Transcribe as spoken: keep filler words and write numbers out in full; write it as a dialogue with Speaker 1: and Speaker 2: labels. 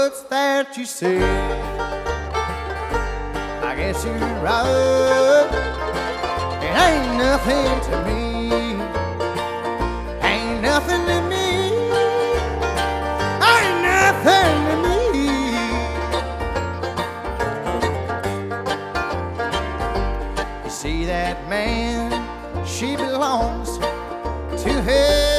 Speaker 1: what's that you say? I guess you're right. It ain't nothing to me. Ain't nothing to me. Ain't nothing to me. You see that man, she belongs to hell.